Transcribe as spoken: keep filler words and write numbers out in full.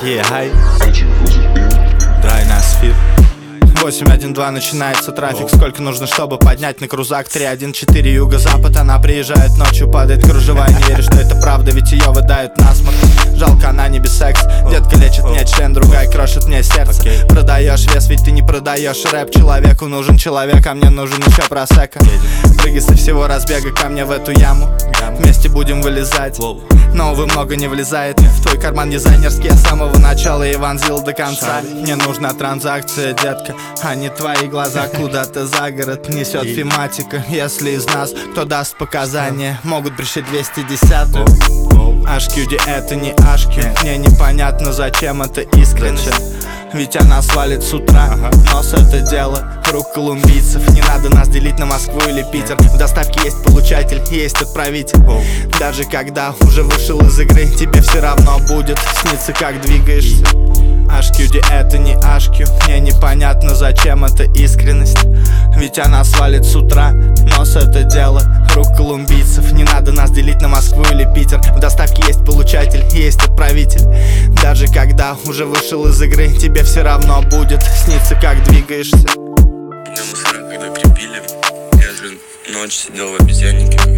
Yeah, hi. Драйна сфир. восемь один два начинается трафик. Сколько нужно, чтобы поднять на крузак? Три один четыре юго-запад. Она приезжает ночью, падает кружева. Не верю, что это правда, ведь ее выдают насморк. Жалко, она не бисекс. Детка лечит мне член, другая крошит мне сердце. Продаешь вес, ведь ты не продаешь рэп. Человеку нужен человек, а мне нужен еще просека. Прыгай со всего разбега ко мне в эту яму. Вместе будем вылезать, но, увы, много не влезает. В твой карман дизайнерский я с самого начала и вонзил до конца. Мне нужна транзакция, детка, а не твои глаза. Куда-то за город несет фематика. Если из нас кто даст показания, могут пришить двести десятую. эйч кью ди это не эйч кью. Мне непонятно, зачем это искренне. Ведь она свалит с утра, нос это дело рук колумбийцев. Не надо нас делить на Москву или Питер. В доставке есть получатель, есть отправитель. Даже когда уже вышел из игры, тебе все равно будет сниться, как двигаешься. эйч кью ди это не эйч кью. Мне непонятно, зачем это искренность. Ведь она свалит с утра, нос это дело рук колумбийцев. Не надо нас делить на Москву или Питер. В доставке есть получатель, есть отправитель. Даже когда уже вышел из игры, тебе все равно будет сниться, как двигаешься. Меня мусора когда крепили, я же ночь сидел в обезьяннике.